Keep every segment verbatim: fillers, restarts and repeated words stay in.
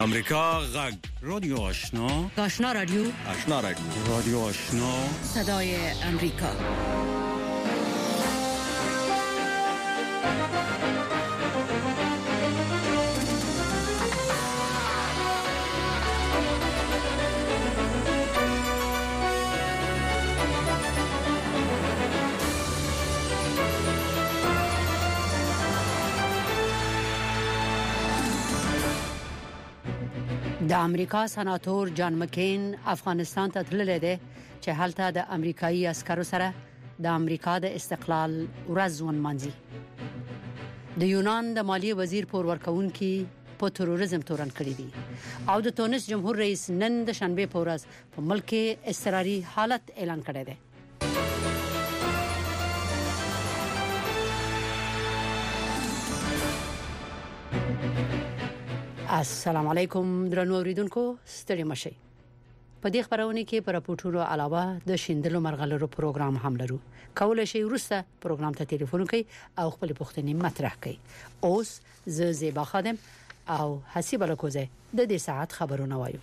امریکا غږ رادیو آشنا آشنا رادیو آشنا رادیو رادیو آشنا صدای امریکا. د امریکا سناتور جان مکین افغانستان ته تللی دی چې هلته د امریکایي عسکرو سره د امریکا د استقلال ورځ ونمانځي. د یونان د مالیې وزیر پور ورکوونکي په تروریزم تورن کړی دی او د تونس جمهور رئیس نن د شنبه په ورځ په ملک کې اضطراري حالت اعلان کړی دی. السلام علیکم درنو اوریدونکو، ستړي مشئ. په دې خبرونه کې پر راپورټونو علاوه د شیندلو مرغلرو پروګرام هم لرو. کولای شئ ورسته پروګرام ته ټلیفون وکړئ او خپل پوښتنې مطرح کړئ. اوس زه زیبا خادم او حسیب الکوزه د دې ساعت خبرونه وایو.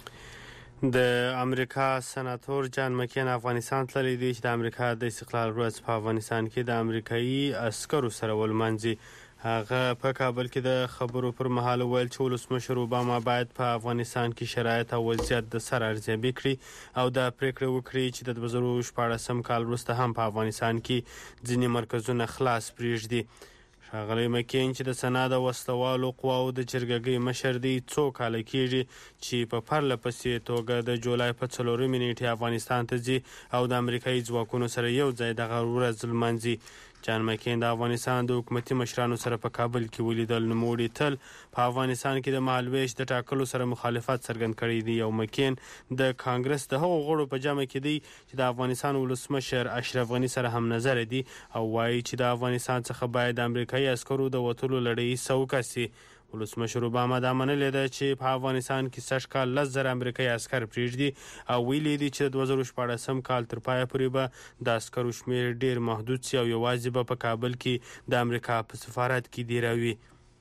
د امریکا سناتور جان مکین افغانستان تللی دی چې د امریکا د استقلال ورځ په افغانستان کې د امریکایي عسکرو سره ولمانځي. هغه په کابل کې د خبرو پر مهال ویل چې ولسمشر اوباما باید په افغانستان کې شرایط او وضعیت د سر ارزیابي کړي او د پریکړه وکړي چې د دوه زره شپاړسم کال وروسته هم په افغانستان کې ځینې مرکزونه خلاص پریږدي. ښاغلی مکین چې د سنا د وسلوالو قواو د جرګګۍ مشر دی څو کاله کېږي چې په پرله پسې توګه د جولای په څلورمې نیټې افغانستان ته ځي او د امریکایي ځواکونو سره یو ځای دغه ورځ لمانځي. جان مکین د افغانستان د حکومتي مشرانو سره په کابل کې ولیدل. نوموړي تل په افغانستان کې د مهالویش د ټاکلو سره مخالفت څرګند کړی دی او مکین د کانګرس د هغو غړو په جمع کې دی چې د افغانستان ولسمشر اشرف غني سره هم نظر دي او وایي چې د افغانستان څخه باید د امریکایي عسکرو د وتلو لړۍ سوکه سي. ولسمشر اوباما دا منلې ده چې په افغانستان کې سږ کال لس زره امریکایي عسکر پریږدي او ویلي دي چې د دوه زره شپاړسم کال تر پایه پورې به د عسکرو شمېر ډېر محدود سي او یوازې به په کابل کې د امریکا په سفارت کې دیروي.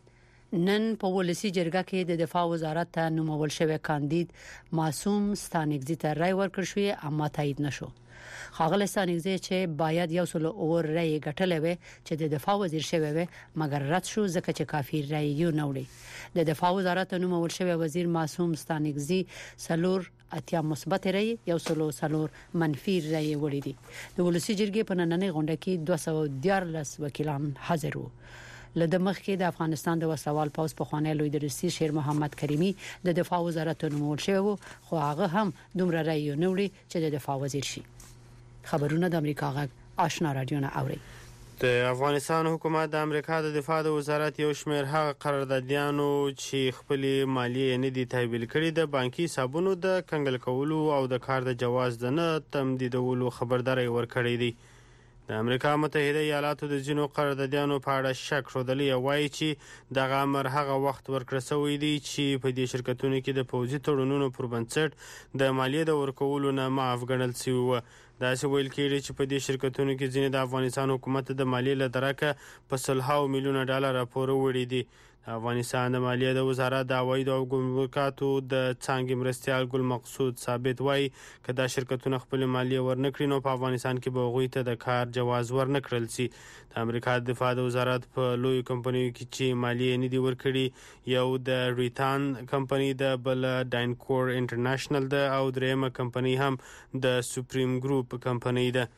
نن په ولسی جرګه کې د دفاع وزارت ته نومول شوی کاندید معصوم ستانکزی ته رای ورکړ شو اما تایید نشو. ښاغلی ستانکزی چې باید یو سل اور رای ګټلې وي چې د دفاع وزیر شوی وي مګر رد شو ځکه چې کافي رای یو نه وړي. د دفاع وزارت ته نومول شوی وزیر معصوم ستانکزی سلور اتیا مثبت رای یو سل سلور منفي رای وړي دي. د ولسی جرګې په نننۍ غونډه کې دوه سوه دیارلس وکیلان حاضر وو. لده مخکې د افغانستان د وسوال پوز په خوانی لوی درسي شیر محمد کریمی د دفاع وزارت نومول شوی وو خو هغه هم دومره رای نه وړي چې د دفاع وزیر شي. خبرونه د امریکا غږ آشنا رادیو نه اوري. د افغانستان حکومت د امریکا د دفاع د وزارت یو شمېر هغه قراردادیانو چې خپلې مالیې نه دي تحویل کړي د بانکي حسابونو د کنګل کولو او د کار د جواز د نه تمدیدولو خبرداری ورکړی دی. د امریکا متحده ایالاتو د ځینو قراردادیانو په اړه شک ښودلی او وایي چې دغه امر هغه وخت ورکړل شوی دی چې په دې شرکتونو کې د پوځي تړونونو پر بنسټ د مالیې د ورکولو نه معاف ګڼل شوي وو. داسې ویل کېږي چې په دې شرکتونو کې ځینې د افغانستان حکومت د مالیې له درکه په سلهاو میلیونه ډالر پورې وړي دي. افغانستان د مالیې د وزارت د عوایدو او ګمرکاتو د څانګې مرستیال ګل مقصود ثابت وایي که دا شرکتونه خپل مالیه ورنکړي نو په افغانستان کې به هغوی ته د کار جواز ورنکړل شي. د امریکا د دفاع د وزارت په لوی کمپنیو کې چې مالیه نه دي ورکړي یو د ریتان کمپنی د بل ډاینکور انټرنیشنل ده او درېیمه کمپنی هم د سپریم ګروپ کمپنی ده.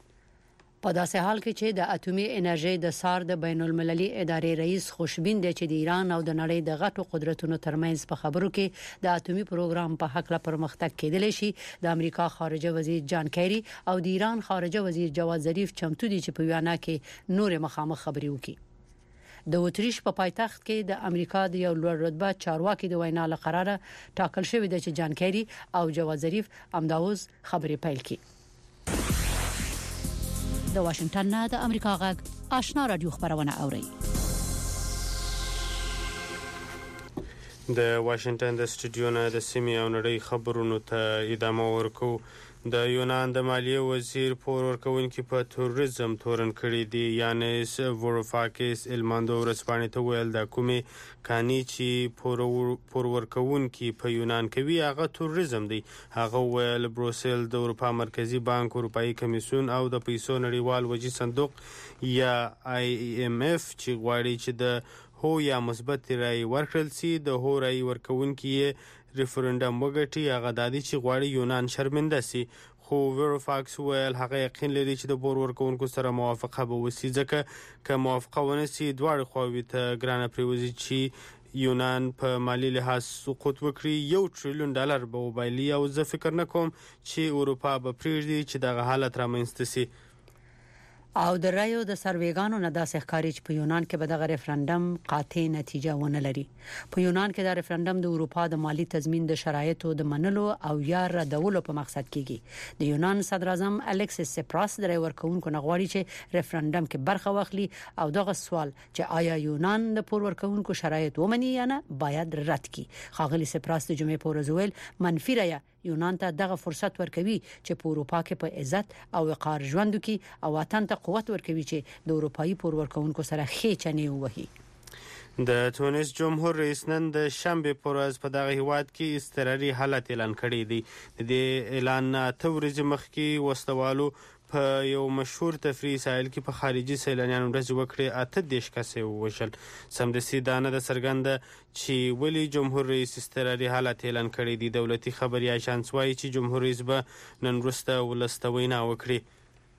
په داسې حال کې چې د اټومي انرژي د سار د بین المللي ادارې رئیس خوشبین دی چې د ایران او د نړۍ د غټو قدرتونو ترمنځ په خبرو کې د اټومي پروګرام په حق لا پرمختګ کېدلی شي. د امریکا خارجه وزیر جان کیری او د ایران خارجه وزیر جواد ظریف چمتو دي چې په ویانا کې نور مخامخ خبري وکړي. د اتریش په پایتخت کې د امریکا د یو لوړ رتبه چارواکي د وینا لقراره ټاکل شوی دی چې جان کیری او جواد ظریف امداوز خبري پیل کړي. د واشنگټن نه د امریکا غږ آشنا رادیو خبرونه اوري. د واشنگټن د سټوډیو نه د سیمې او نړۍ خبرونو ته ادامه ورکو. د یونان د مالیې وزیر پور ورکوونکي په توریزم تورن کړي دي. یانس وروفاکس الماندو ورځپاڼې ته ویل د کومې کاني چې پور ورکوونکي په یونان کوي هغه توریزم دی. هغه ویل بروسل د اروپا مرکزی بانک، اروپایي کمیسیون او د پیسو نړیوال وجې صندوق یا آی ایم اف چې غواړي چې د هو یا مثبت رای ورکړل سي. د هو رای ورکوونکي ریفرندم وګټي هغه دادی چې غواړي یونان شرمنده سي. خو ویروفاکس ویل هغه یقین لري چې د پور ورکوونکو سره موافقه به وسي، ځکه که موافقه ونه سي دواړه خواوې ته ګرانه پریوزي چې یونان په مالی لحاظ سقوط وکړي. یو تریلیون ډالر به وبایلي او زه فکر نه کوم چې اروپا به پرېږدي چې دغه حالت رامنځته سي. او د رایو د سروېګانو نه داسې ښکاري چې په یونان کې به دغه ریفرندم قاطع نتیجه ونه لري. په یونان کې د ریفرندم د اروپا د مالی تضمین د شرایطو د منلو او یا ردولو په مقصد کېږي. د یونان صدر اعظم الکسیس سپراس د رای ورکوونکو نه غواړي چې ریفرندم کې برخه واخلي او دغه سوال چې آیا یونان د پور ورکوونکو شرایط ومني یا نه باید رد کړي. خاغلی سپراس د جمعې په ورځ ویل منفي رای یونان ته دغه فرصت ورکوي چې په اروپا کې په عزت او وقار ژوند وکړي او وطن ته قوت ورکوي چې د اروپایي پور ورکوونکو سره خېچنې وهي. د تونس جمهور رئیس نن د شنبه پر ورځ په دغه هیواد کې اضطراري حالت اعلان کړی دی. د دې اعلان ته ورځ مخکې وسوالو په یو مشهور تفریحي ساحل کې په خارجي سیلانیانو ورځ وکړي اته دیش کسې ووژل. سمدستي دانه د سرګند چې ولی جمهور رئیس اضطراري حالت اعلان کړی دی. دولتي خبري اژانس وايي چې جمهور رئیس به نن وروسته ولسته وینا وکړي.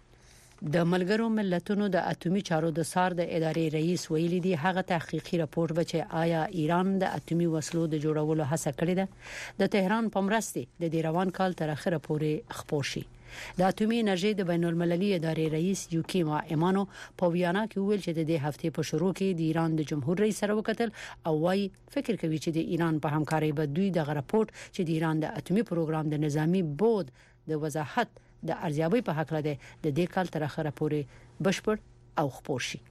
د ملګرو ملتونو د اټومي چارو د سار د ادارې رئیس ویلي دی هغه تحقیقي راپور به چې آیا ایران د اټومي وسلو د جوړولو هڅه کړې ده د تهران په مرسته د روان کال تر اخره پورې خپور شي. د اټومي انرژي د بین المللي ادارې رئیس یوکیما ایمانو په ویانا کې ویل چې د دې هفته په شروع کې د ایران د جمهور رئیس سره وکتل او وايي فکر کوي چې د ایران په همکارۍ به دوی د راپورټ چې د ایران د اټومي پروګرام د نظامی بورډ د وضاحت د ارزیابي په حق لده د دې کال تر اخره پورې بشپړ او خپور شي.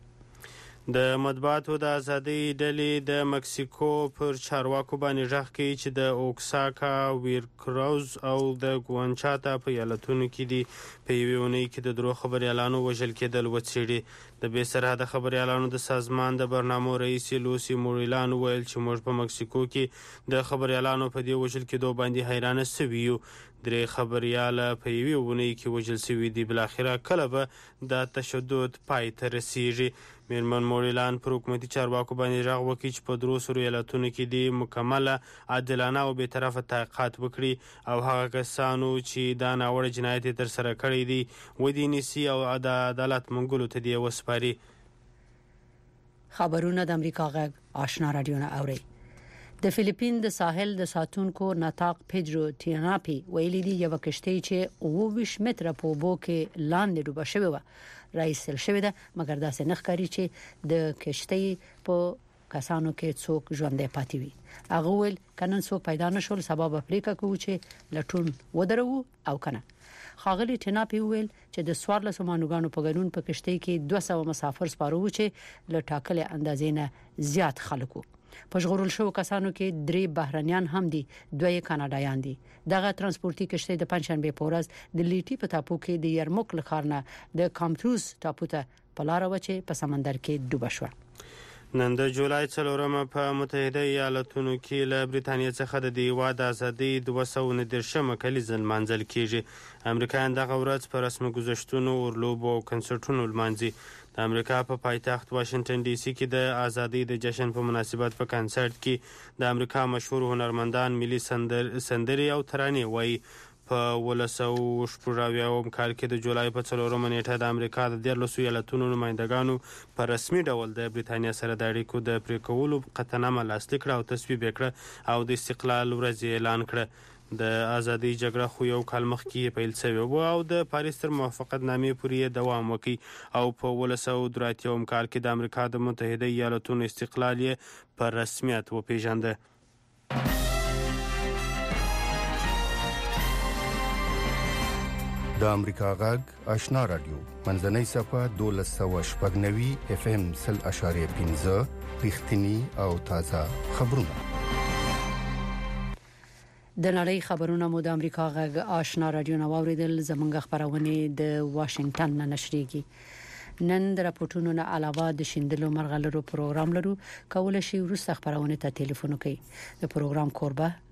د مطبوعاتو د ازادۍ ډلې د مکسیکو پر چارواکو باندې ژغ کوي چې د اوکساکا، ویرکراوز او د ګوانچاتا په ایالتونو کې دي په یوې اونۍ کې د درو خبريالانو وژل کېدل وڅېړي. د بې سرحده خبريالانو د سازمان د برنامو رئیس لوسی موریلان ویل چې موږ په مکسیکو کې د خبريالانو په دې وژل کېدو باندې حیرانه سوي یو. درې خبرياله په یوې اونۍ کې وژل شوي دي. بلاخره کله به د تشدد پای ته رسیږي. میرمن موریلان پر حکومتي چارواکو باندې ژغ وکړي چې په درو سرو ایالتونو کې د مکمله عادلانه او بې طرفه تحقیقات وکړي او هغه کسانو چې دا ناوړه جنایت تر سره کړی دي ودی نیسي او د عدالت منګولو ته دی وسپاري. خبرونه د امریکا غږ آشنا رادیو نه اوري. د فلیپین د ساحل د ساتونکو ناتاق پیدرو تیناپی ویلي دی یو کشتی چې اووه متره په اوبو کې لاندې ډوبه شوې و رئیس سل شوې ده مګر داسې نه ښکاري چې د کشتی په کسانو کې څوک ژوندې پاتې وي. هغه ویل کنن څوک پیدا نشول سبب پریکا کوي چې لټون ودرو او کنه. خاغلی تیناپی ویل چې د سوارلس مانوګانو په ګډون په کشتی کې دوه سوه مسافر سپارو چې ل ټاکلې اندازې نه زیات خلکو په ژغورل شو کسانو کې درې بهرنیان هم دي، دوی کاناډایان دي. دغه ترانسپورتي کشته د پنځشنبه په ورځ د لیټي په تاپو کې د یرموک لخرنه د کامتروس تاپو ته په لار وچه په سمندر کې ډوبه شو. نن د جولای څلورمه په متحده ایالاتونو کې له بریتانیا څخه د هیواد ازادي دوه سوه نه دیرشمه کلیزه لمانځل کیږي. امریکایان دغه ورځ په رسمي ګذشتونو، اورلوبو او کنسرټونو لمانځي. د امریکا په پایتخت واشنگټن ډي سي کې د ازادۍ د جشن په مناسبت په کنسرت کې د امریکا مشهور هنرمندان ملي سندر سندري او ترانې وایي. په ولس او شپږاویم کال کې د جولای په څلورمه نیټه د امریکا د دیارلسو ایالتونو نمائندګانو په رسمي ډول د بریتانیا سره د اړیکو د پرې کولو قطعنامه لاسلیک کړه او تصویب کړه او د استقلال ورځ اعلان کړه. د ازادۍ جګړه خو یو کال مخکې پیل شوې و او د پاریس تر موافقتنامې پورې دوام وکړي او په ولس او دراتیوم کال کې د امریکا د متحده ایالتونو استقلال یې په رسمیت وپیژنده. د امریکا غږ آشنا رادیو منځنۍ صفه دولس سوه شپږ نوي اف ام سل اشاریه پنځه رښتینی او تازه خبرونه. د نړۍ خبرونه مو د امریکا غږ آشنا رادیو نواوریدل زمونږ خبرونه د واشنگټن نه نشریږي. نن د راپورټونو نه علاوه د شیندلو مرغلرو پروګرام لرو. کول شي ورسره خبرونه ته ټلیفون کوي. د پروګرام کوربه